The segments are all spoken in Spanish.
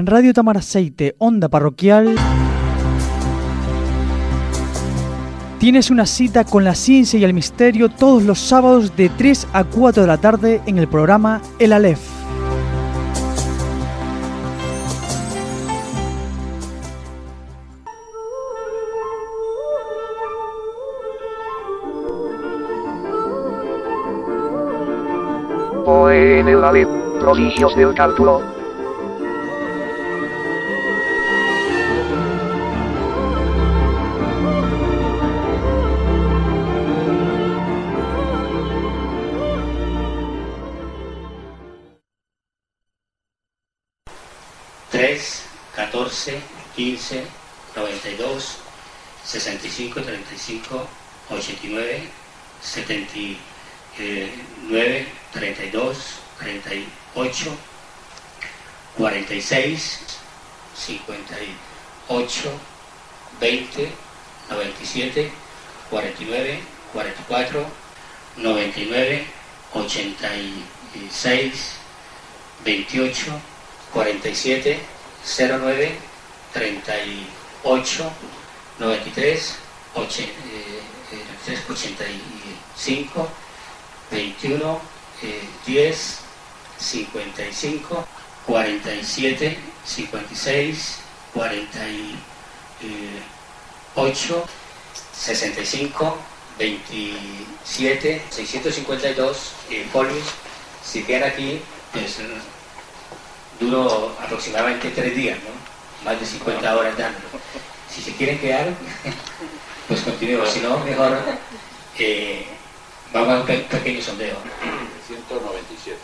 Radio Tamaraceite, onda parroquial. Tienes una cita con la ciencia y el misterio todos los sábados de 3 a 4 de la tarde en el programa El Aleph. Hoy en El Aleph, prodigios del cálculo. Tres, 14, 15, 92, 65, 35, 89, 79, 32, 38, 46, 58, 20, 97, 49, 44, 99, 86, 28, 47, 09, 38, 93, 85, 21, 10, 55, 47, 56, 48, 65, 27, 652 folios. Si quedan aquí, pues duro aproximadamente 3 días, ¿no? Más de 50 horas dándolo. Si se quieren quedar, pues continuemos. Si no, mejor vamos a un pequeño sondeo. 197.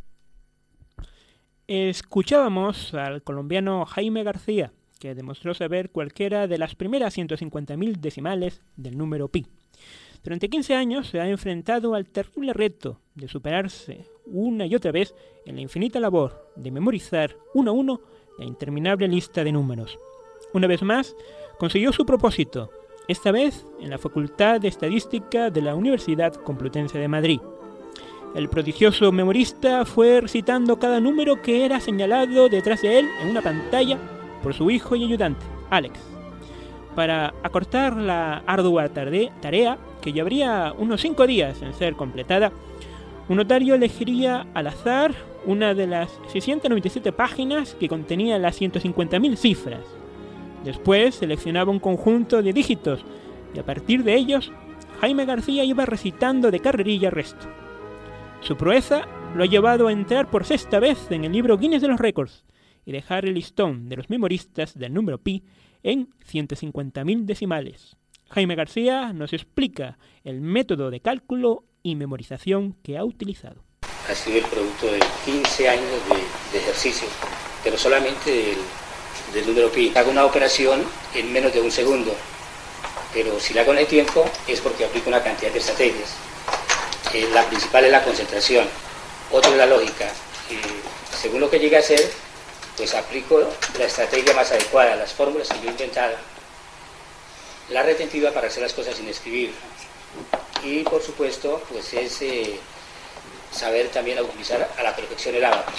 Escuchábamos al colombiano Jaime García, que demostró saber cualquiera de las primeras 150.000 decimales del número pi. Durante 15 años se ha enfrentado al terrible reto de superarse una y otra vez en la infinita labor de memorizar uno a uno la interminable lista de números. Una vez más, consiguió su propósito, esta vez en la Facultad de Estadística de la Universidad Complutense de Madrid. El prodigioso memorista fue recitando cada número que era señalado detrás de él en una pantalla por su hijo y ayudante, Alex. Para acortar la ardua tarea, que llevaría unos 5 días en ser completada, un notario elegiría al azar una de las 697 páginas que contenía las 150.000 cifras. Después seleccionaba un conjunto de dígitos y a partir de ellos, Jaime García iba recitando de carrerilla el resto. Su proeza lo ha llevado a entrar por 6ª vez en el libro Guinness de los Récords y dejar el listón de los memoristas del número pi en 150.000 decimales. Jaime García nos explica el método de cálculo y memorización que ha utilizado. Ha sido el producto de 15 años de ejercicio, pero solamente del número pi. Hago una operación en menos de un segundo, pero si la hago en el tiempo es porque aplico una cantidad de estrategias. La principal es la concentración, otra es la lógica. Según lo que llegue a hacer, pues aplico la estrategia más adecuada, las fórmulas que yo he inventado, la retentiva para hacer las cosas sin escribir. Y por supuesto, pues es saber también utilizar a la perfección el abaco.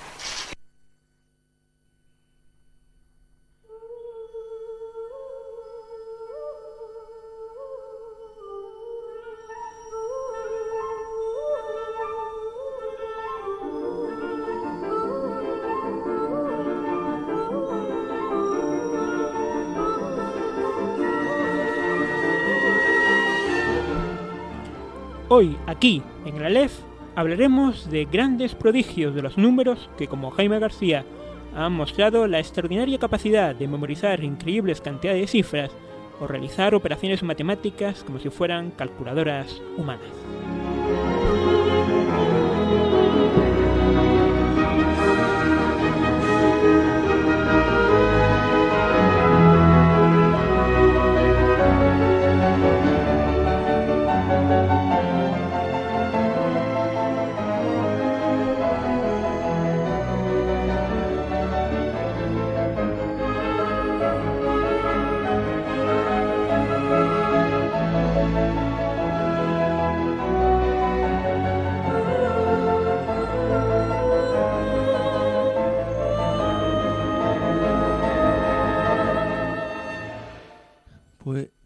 Hoy, aquí, en el Aleph, hablaremos de grandes prodigios de los números que, como Jaime García, han mostrado la extraordinaria capacidad de memorizar increíbles cantidades de cifras o realizar operaciones matemáticas como si fueran calculadoras humanas.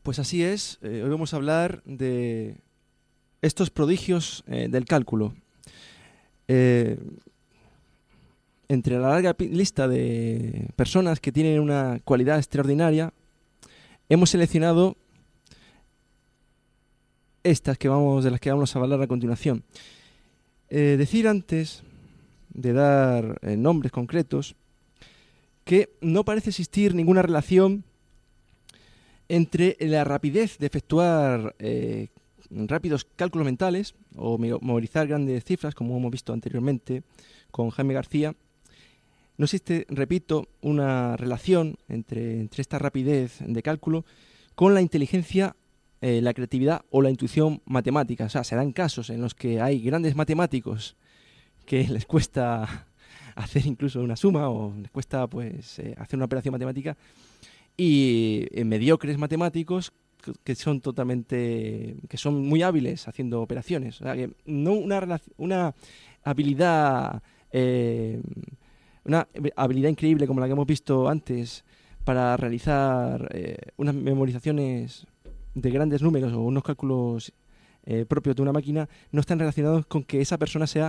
Pues así es, hoy vamos a hablar de estos prodigios del cálculo. Entre la larga lista de personas que tienen una cualidad extraordinaria, hemos seleccionado estas de las que vamos a hablar a continuación. Decir antes de dar nombres concretos que no parece existir ninguna relación entre la rapidez de efectuar rápidos cálculos mentales o memorizar grandes cifras, como hemos visto anteriormente con Jaime García. No existe, repito, una relación entre esta rapidez de cálculo con la inteligencia, la creatividad o la intuición matemática. O sea, se dan casos en los que hay grandes matemáticos que les cuesta hacer incluso una suma o les cuesta pues hacer una operación matemática, y mediocres matemáticos que son muy hábiles haciendo operaciones. O sea, que no una habilidad increíble como la que hemos visto antes para realizar unas memorizaciones de grandes números o unos cálculos propios de una máquina, no están relacionados con que esa persona sea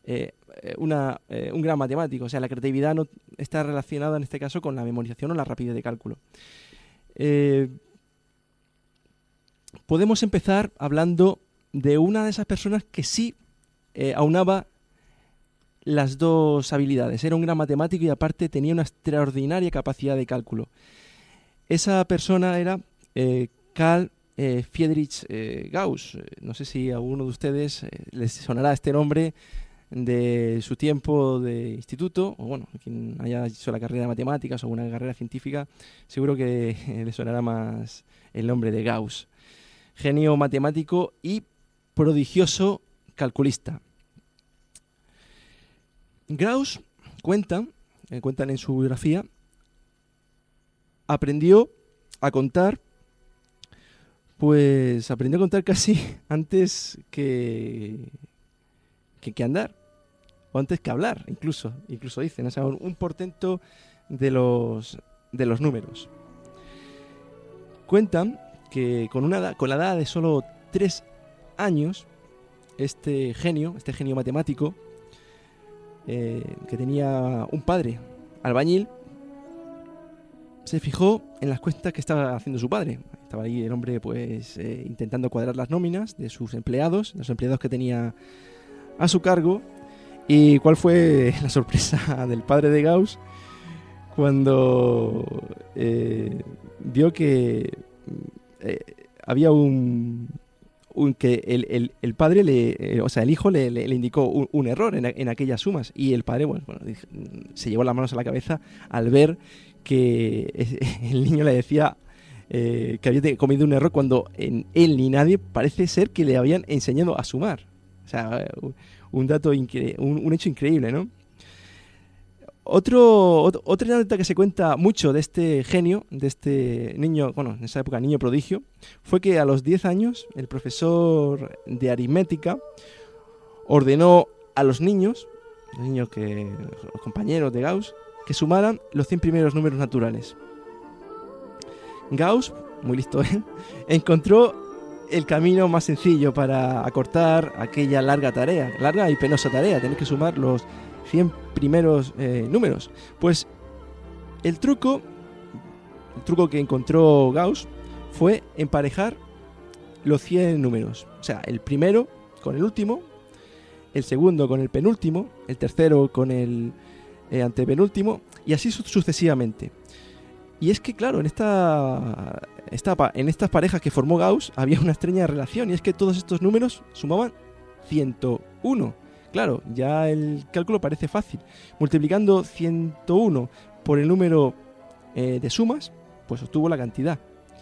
un gran matemático. O sea, la creatividad no está relacionada en este caso con la memorización o la rapidez de cálculo. Podemos empezar hablando de una de esas personas que sí aunaba las dos habilidades. Era un gran matemático y aparte tenía una extraordinaria capacidad de cálculo. Esa persona era Carl Friedrich Gauss. No sé si a alguno de ustedes les sonará este nombre de su tiempo de instituto, o bueno, quien haya hecho la carrera de matemáticas o una carrera científica, seguro que le sonará más el nombre de Gauss. Genio matemático y prodigioso calculista. Gauss cuentan en su biografía, aprendió a contar casi antes que andar, o antes que hablar, incluso dicen, o sea, un portento de los números. Cuentan que con la edad de solo 3 años, este genio matemático, que tenía un padre albañil, se fijó en las cuentas que estaba haciendo su padre. Estaba ahí el hombre pues intentando cuadrar las nóminas de sus empleados, los empleados que tenía a su cargo. ¿Y cuál fue la sorpresa del padre de Gauss cuando vio que había que el padre, el hijo le indicó un error en aquellas sumas, y el padre se llevó las manos a la cabeza al ver que el niño le decía que había cometido un error cuando él ni nadie parece ser que le habían enseñado a sumar. O sea, un hecho increíble, ¿no? Otra anécdota que se cuenta mucho de este genio, de este niño, en esa época niño prodigio, fue que a los 10 años el profesor de aritmética ordenó a los niños, los compañeros de Gauss, que sumaran los 100 primeros números naturales. Gauss, muy listo él, encontró el camino más sencillo para acortar aquella larga y penosa tarea, tener que sumar los 100 primeros números. Pues el truco que encontró Gauss fue emparejar los 100 números. O sea, el primero con el último, el segundo con el penúltimo, el tercero con el antepenúltimo, y así sucesivamente. Y es que, claro, en estas parejas que formó Gauss había una extraña relación, y es que todos estos números sumaban 101. Claro, ya el cálculo parece fácil. Multiplicando 101 por el número de sumas, pues obtuvo la cantidad.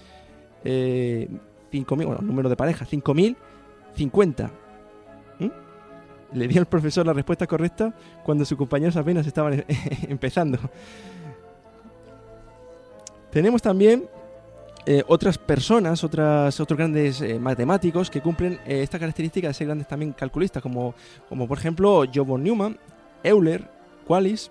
5.000, el número de pareja, 5.050. Le dio al profesor la respuesta correcta cuando sus compañeros apenas estaban empezando. Tenemos también otras personas, otros grandes matemáticos que cumplen esta característica de ser grandes también calculistas, como por ejemplo John von Neumann, Euler, Wallis.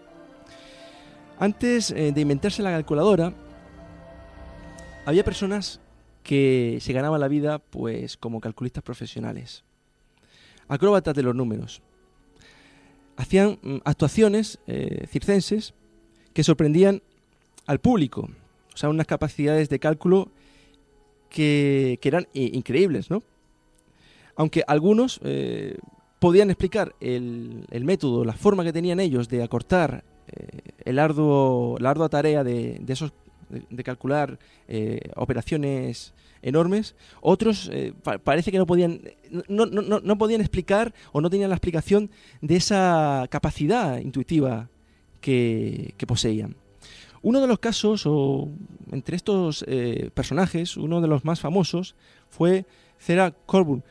Antes de inventarse la calculadora, había personas que se ganaban la vida pues como calculistas profesionales. Acróbatas de los números. Hacían actuaciones circenses que sorprendían al público. O sea, unas capacidades de cálculo que eran increíbles, ¿no? Aunque algunos podían explicar el método, la forma que tenían ellos de acortar la ardua tarea de calcular operaciones enormes, otros parece que no podían explicar o no tenían la explicación de esa capacidad intuitiva que poseían. Uno de los casos, o entre estos personajes, uno de los más famosos, fue Sarah Coburn.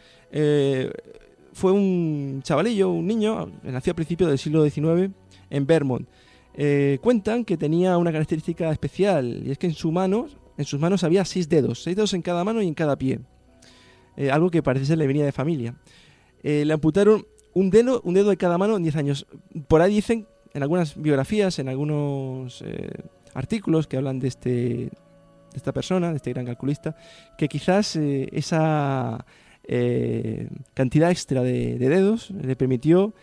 Fue un chavalillo, un niño, nació a principios del siglo XIX en Vermont. Cuentan que tenía una característica especial, y es que en sus manos había 6 dedos en cada mano y en cada pie. Algo que parece ser le venía de familia. Le amputaron un dedo de cada mano en 10 años. Por ahí dicen, en algunas biografías, en algunos artículos que hablan de esta persona, de este gran calculista, que quizás esa cantidad extra de dedos le permitió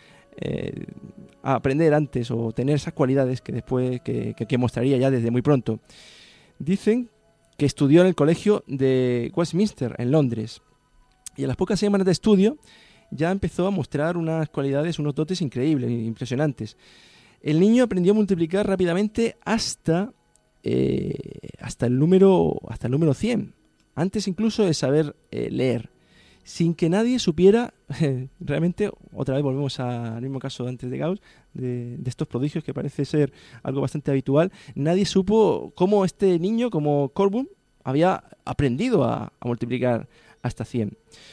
aprender antes o tener esas cualidades que después que mostraría ya desde muy pronto. Dicen que estudió en el colegio de Westminster en Londres, y a las pocas semanas de estudio ya empezó a mostrar unas cualidades, unos dotes increíbles, impresionantes. El niño aprendió a multiplicar rápidamente hasta el número 100, antes incluso de saber leer, sin que nadie supiera. Realmente, otra vez volvemos al mismo caso de antes de Gauss, de estos prodigios que parece ser algo bastante habitual. Nadie supo cómo este niño, como Coburn, había aprendido a multiplicar hasta 100.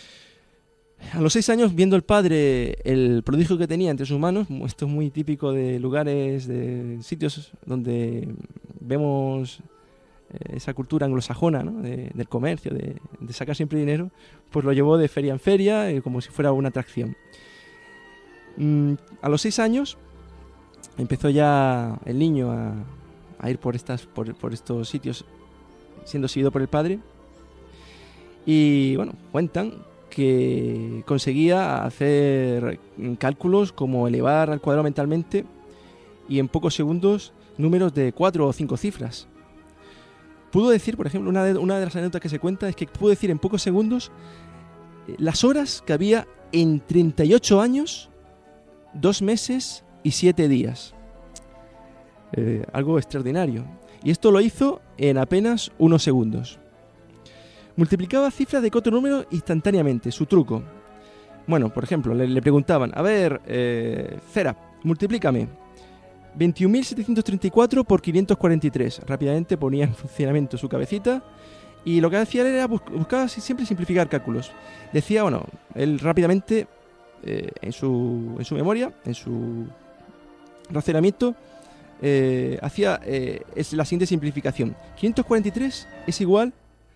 A los 6 años, viendo el padre el prodigio que tenía entre sus manos, esto es muy típico de lugares, de sitios donde vemos esa cultura anglosajona, ¿no? Del comercio, de sacar siempre dinero, pues lo llevó de feria en feria, como si fuera una atracción. A los 6 años empezó ya el niño a ir por estos sitios, siendo seguido por el padre, y bueno, cuentan que conseguía hacer cálculos como elevar al cuadrado mentalmente y en pocos segundos números de 4 o 5 cifras. Pudo decir, por ejemplo, una de las anécdotas que se cuenta es que pudo decir en pocos segundos las horas que había en 38 años, 2 meses y 7 días. Algo extraordinario. Y esto lo hizo en apenas unos segundos. Multiplicaba cifras de 4 números instantáneamente, su truco. Bueno, por ejemplo, le preguntaban, a ver, Cera, multiplícame 21.734 por 543. Rápidamente ponía en funcionamiento su cabecita y lo que hacía era buscaba siempre simplificar cálculos. Decía, bueno, él rápidamente en su memoria, en su razonamiento, hacía la siguiente simplificación. 543 es igual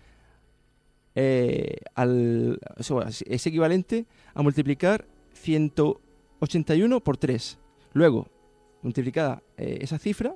es equivalente a multiplicar 181 por 3. Luego, multiplicada esa cifra,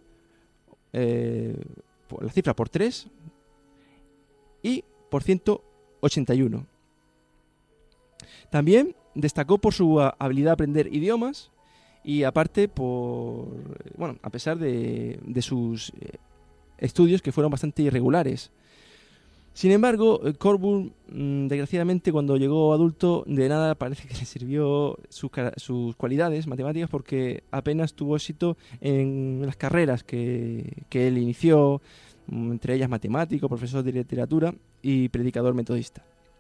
la cifra por 3 y por 181. También destacó por su habilidad a aprender idiomas y aparte a pesar de sus estudios que fueron bastante irregulares. Sin embargo, Coburn, desgraciadamente, cuando llegó adulto, de nada parece que le sirvió sus cualidades matemáticas, porque apenas tuvo éxito en las carreras que él inició, entre ellas matemático, profesor de literatura y predicador metodista.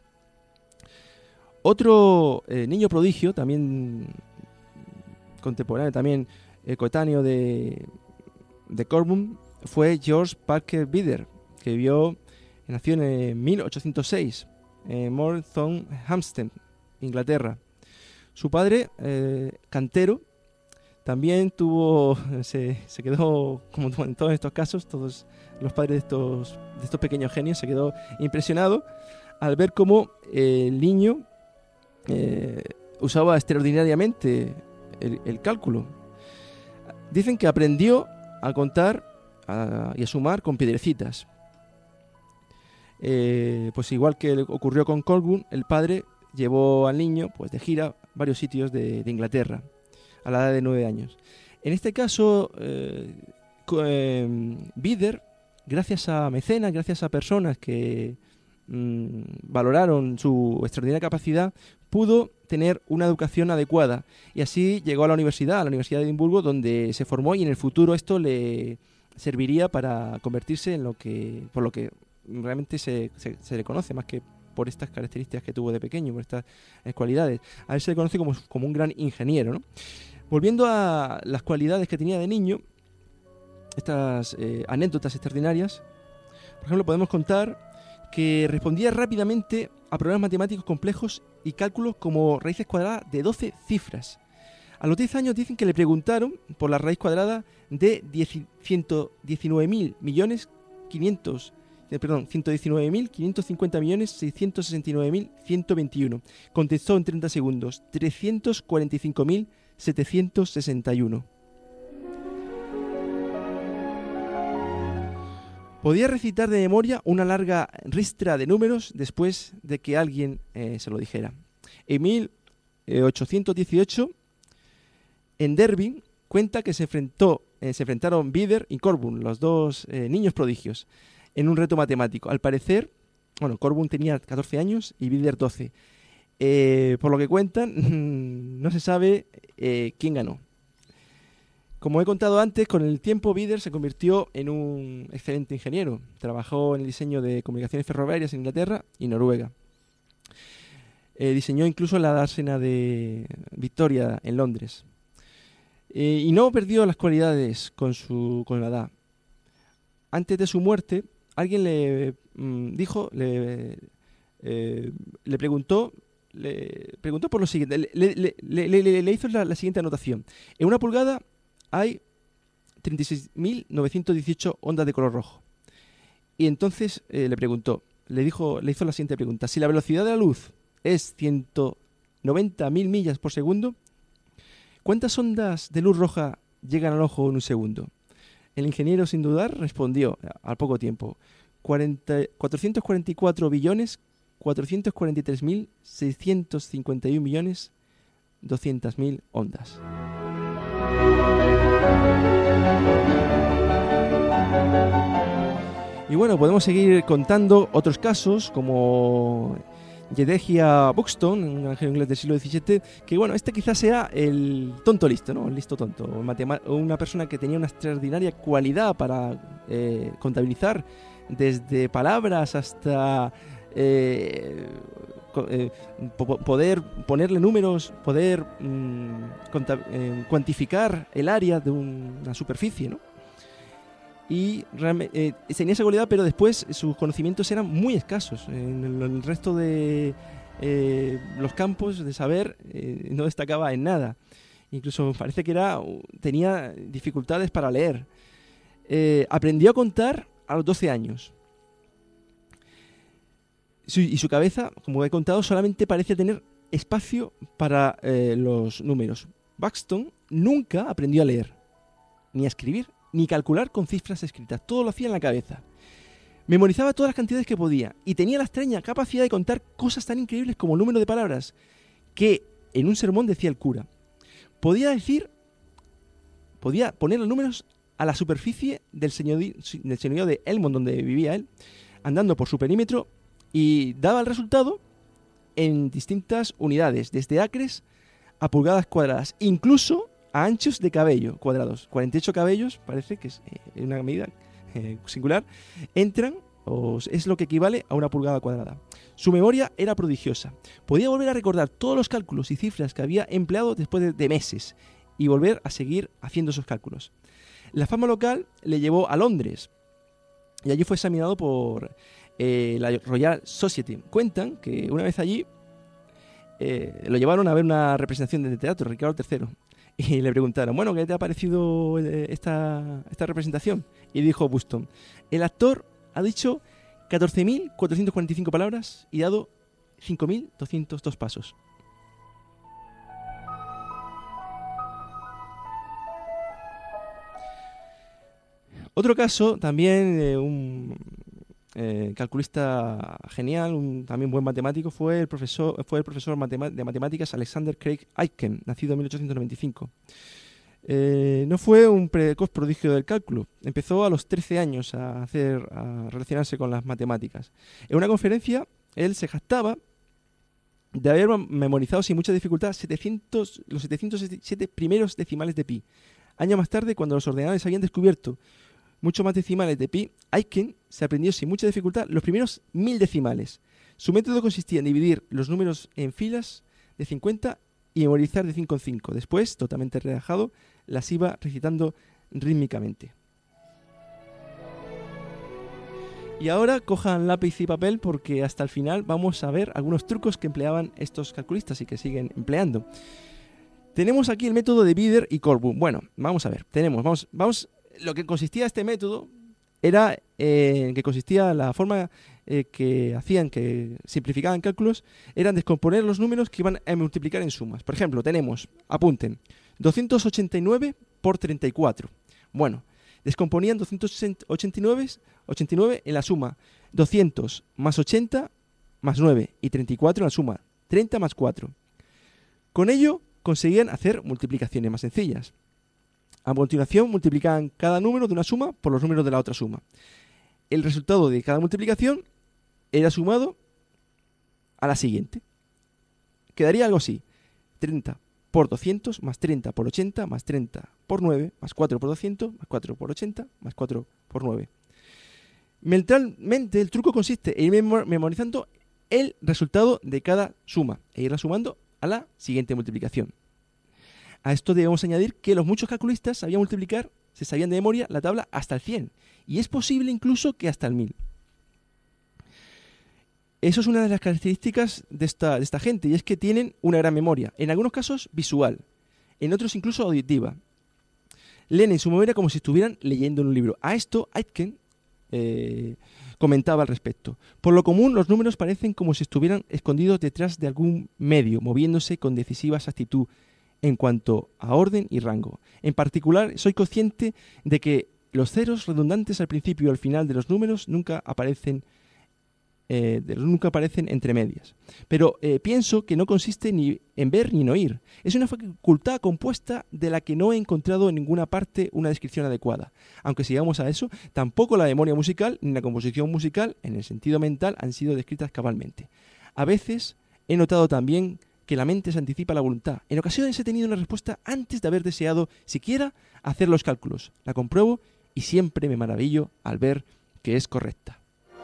Otro niño prodigio, también contemporáneo, también coetáneo de Coburn, fue George Parker Bidder, que nació en 1806 en Moreton, Hampstead, Inglaterra. Su padre, cantero, también se quedó, como en todos estos casos, todos los padres de estos pequeños genios, se quedó impresionado al ver cómo el niño usaba extraordinariamente el cálculo. Dicen que aprendió a contar y a sumar con piedrecitas. pues igual que ocurrió con Colburn, el padre llevó al niño pues de gira a varios sitios de Inglaterra a la edad de 9 años. En este caso, Bieder, gracias a mecenas, gracias a personas que valoraron su extraordinaria capacidad, pudo tener una educación adecuada y así llegó a la Universidad de Edimburgo, donde se formó, y en el futuro esto le serviría para convertirse en por lo que realmente se le conoce, más que por estas características que tuvo de pequeño, por estas cualidades. A él se le conoce como un gran ingeniero, ¿no? Volviendo a las cualidades que tenía de niño, estas anécdotas extraordinarias, por ejemplo, podemos contar que respondía rápidamente a problemas matemáticos complejos y cálculos como raíces cuadradas de 12 cifras. A los 10 años dicen que le preguntaron por la raíz cuadrada de 119.550.669.121. Contestó en 30 segundos, 345.761. Podía recitar de memoria una larga ristra de números después de que alguien se lo dijera. En 1818, en Derby, cuenta que se enfrentaron Bieder y Colburn, los dos niños prodigios, en un reto matemático. Al parecer, Colburn tenía 14 años y Bieder 12. Por lo que cuentan, no se sabe quién ganó. Como he contado antes, con el tiempo Bieder se convirtió en un excelente ingeniero. Trabajó en el diseño de comunicaciones ferroviarias en Inglaterra y Noruega. Diseñó incluso la dársena de Victoria en Londres. Y no perdió las cualidades con la edad. Antes de su muerte, alguien le preguntó por lo siguiente. Le hizo la siguiente anotación. En una pulgada hay 36.918 ondas de color rojo. Y entonces le hizo la siguiente pregunta. Si la velocidad de la luz es 190.000 millas por segundo, ¿cuántas ondas de luz roja llegan al ojo en un segundo? El ingeniero, sin dudar, respondió al poco tiempo: 444.651.251.200.000 ondas. Y bueno, podemos seguir contando otros casos como Jedediah Buxton, un granjero inglés del siglo XVII, que este quizás sea el tonto listo, ¿no? El listo tonto, una persona que tenía una extraordinaria cualidad para contabilizar desde palabras hasta poder ponerle números, poder cuantificar el área de una superficie, ¿no? Y tenía esa cualidad, pero después sus conocimientos eran muy escasos. En el resto de los campos de saber no destacaba en nada. Incluso parece que tenía dificultades para leer. Aprendió a contar a los 12 años. Y su cabeza, como he contado, solamente parece tener espacio para los números. Buxton nunca aprendió a leer, ni a escribir, ni calcular con cifras escritas. Todo lo hacía en la cabeza. Memorizaba todas las cantidades que podía y tenía la extraña capacidad de contar cosas tan increíbles como el número de palabras que en un sermón decía el cura. Podía poner los números a la superficie del señorío de Elmond, donde vivía él, andando por su perímetro, y daba el resultado en distintas unidades, desde acres a pulgadas cuadradas, incluso a anchos de cabello cuadrados. 48 cabellos, parece que es una medida singular, entran, o es lo que equivale a una pulgada cuadrada. Su memoria era prodigiosa. Podía volver a recordar todos los cálculos y cifras que había empleado después de meses y volver a seguir haciendo esos cálculos. La fama local le llevó a Londres y allí fue examinado por la Royal Society. Cuentan que una vez allí lo llevaron a ver una representación de teatro, Ricardo III, y le preguntaron: bueno, ¿qué te ha parecido esta representación? Y dijo Buxton: el actor ha dicho 14.445 palabras y dado 5.202 pasos. Otro caso también de un calculista genial, también buen matemático, fue el profesor de matemáticas Alexander Craig Aitken, nacido en 1895. No fue un precoz prodigio del cálculo. Empezó a los 13 años a relacionarse con las matemáticas. En una conferencia, él se jactaba de haber memorizado sin mucha dificultad los 707 primeros decimales de pi. Años más tarde, cuando los ordenadores habían descubierto mucho más decimales de pi, Aitken se aprendió sin mucha dificultad los primeros 1000 decimales. Su método consistía en dividir los números en filas de 50 y memorizar de 5 en 5. Después, totalmente relajado, las iba recitando rítmicamente. Y ahora cojan lápiz y papel porque hasta el final vamos a ver algunos trucos que empleaban estos calculistas y que siguen empleando. Tenemos aquí el método de Bieder y Corbus. Bueno, vamos a ver. Lo que consistía este método era que consistía la forma que hacían, que simplificaban cálculos, eran descomponer los números que iban a multiplicar en sumas. Por ejemplo, tenemos, apunten, 289 por 34. Bueno, descomponían 289 en la suma 200 más 80 más 9 y 34 en la suma 30 más 4. Con ello conseguían hacer multiplicaciones más sencillas. A continuación multiplicaban cada número de una suma por los números de la otra suma. El resultado de cada multiplicación era sumado a la siguiente. Quedaría algo así: 30 por 200 más 30 por 80 más 30 por 9 más 4 por 200 más 4 por 80 más 4 por 9. Mentalmente el truco consiste en ir memorizando el resultado de cada suma e irla sumando a la siguiente multiplicación. A esto debemos añadir que los muchos calculistas sabían multiplicar, se sabían de memoria la tabla hasta el 100 y es posible incluso que hasta el 1000. Eso es una de las características de esta gente, y es que tienen una gran memoria, en algunos casos visual, en otros incluso auditiva. Leen en su memoria como si estuvieran leyendo en un libro. A esto Aitken comentaba al respecto. Por lo común, los números parecen como si estuvieran escondidos detrás de algún medio, moviéndose con decisiva exactitud en cuanto a orden y rango. En particular, soy consciente de que los ceros redundantes al principio y al final de los números nunca aparecen entre medias. Pero pienso que no consiste ni en ver ni en oír. Es una facultad compuesta de la que no he encontrado en ninguna parte una descripción adecuada. Aunque si llegamos a eso, tampoco la memoria musical ni la composición musical, en el sentido mental, han sido descritas cabalmente. A veces he notado también que la mente se anticipa a la voluntad. En ocasiones he tenido una respuesta antes de haber deseado siquiera hacer los cálculos. La compruebo y siempre me maravillo al ver que es correcta.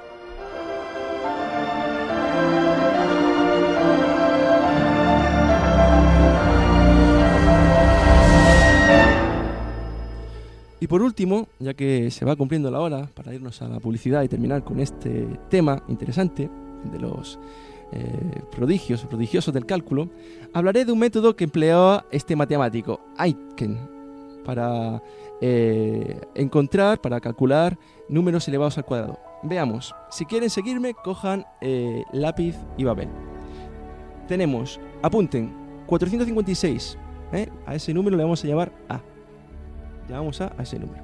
Y por último, ya que se va cumpliendo la hora para irnos a la publicidad y terminar con este tema interesante de los prodigiosos del cálculo, hablaré de un método que empleaba este matemático, Aitken, para para calcular números elevados al cuadrado. Veamos, si quieren seguirme, cojan lápiz y papel. Tenemos, apunten, 456, a ese número le vamos a llamar A. Llamamos a ese número.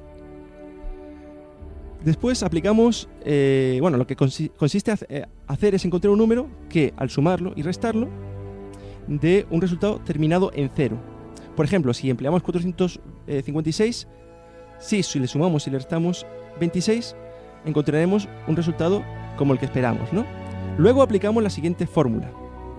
Después aplicamos, lo que consiste hacer es encontrar un número que, al sumarlo y restarlo, dé un resultado terminado en 0. Por ejemplo, si empleamos 456, si le sumamos y le restamos 26, encontraremos un resultado como el que esperamos, ¿no? Luego aplicamos la siguiente fórmula.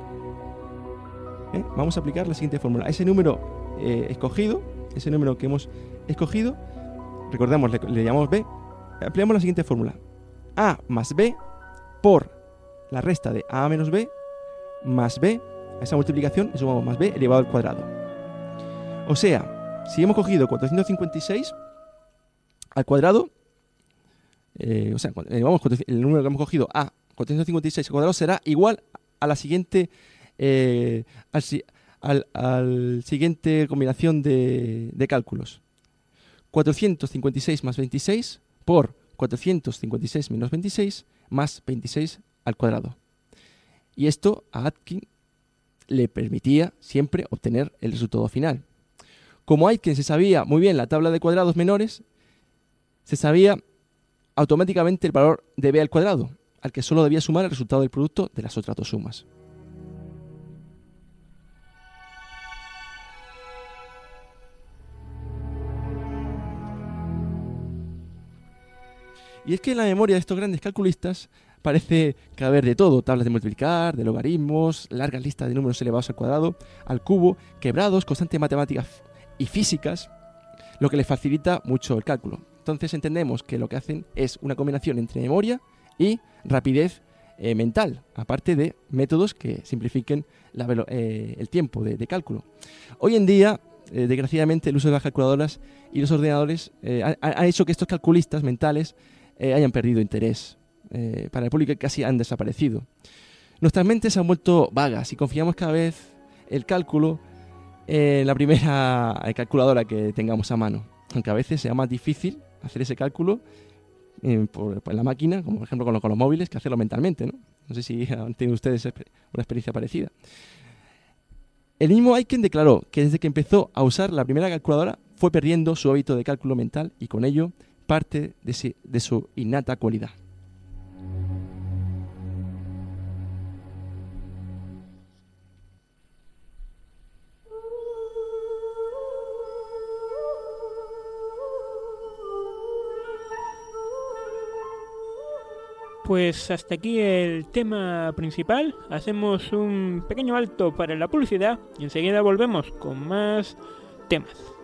Vamos a aplicar la siguiente fórmula. A ese número ese número que hemos escogido, recordemos, le llamamos B, aplicamos la siguiente fórmula. A más B por la resta de A menos B más B, a esa multiplicación le sumamos más B elevado al cuadrado. O sea, si hemos cogido 456 al cuadrado, el número que hemos cogido A, 456 al cuadrado, será igual a la siguiente al siguiente combinación de cálculos. 456 más 26 por 456 menos 26 más 26 al cuadrado. Y esto a Aitken le permitía siempre obtener el resultado final. Como Aitken se sabía muy bien la tabla de cuadrados menores, se sabía automáticamente el valor de b al cuadrado, al que solo debía sumar el resultado del producto de las otras dos sumas. Y es que en la memoria de estos grandes calculistas parece caber de todo: tablas de multiplicar, de logaritmos, largas listas de números elevados al cuadrado, al cubo, quebrados, constantes matemáticas y físicas, lo que les facilita mucho el cálculo. Entonces entendemos que lo que hacen es una combinación entre memoria y rapidez mental, aparte de métodos que simplifiquen el tiempo de cálculo. Hoy en día, desgraciadamente, el uso de las calculadoras y los ordenadores ha hecho que estos calculistas mentales hayan perdido interés. Para el público casi han desaparecido. Nuestras mentes se han vuelto vagas y confiamos cada vez el cálculo en la primera calculadora que tengamos a mano, aunque a veces sea más difícil hacer ese cálculo por la máquina, como por ejemplo con los móviles, que hacerlo mentalmente, ¿no? No sé si han tenido ustedes una experiencia parecida. El mismo Aiken declaró que desde que empezó a usar la primera calculadora fue perdiendo su hábito de cálculo mental y con ello parte de su innata cualidad. Pues hasta aquí el tema principal. Hacemos un pequeño alto para la publicidad y enseguida volvemos con más temas.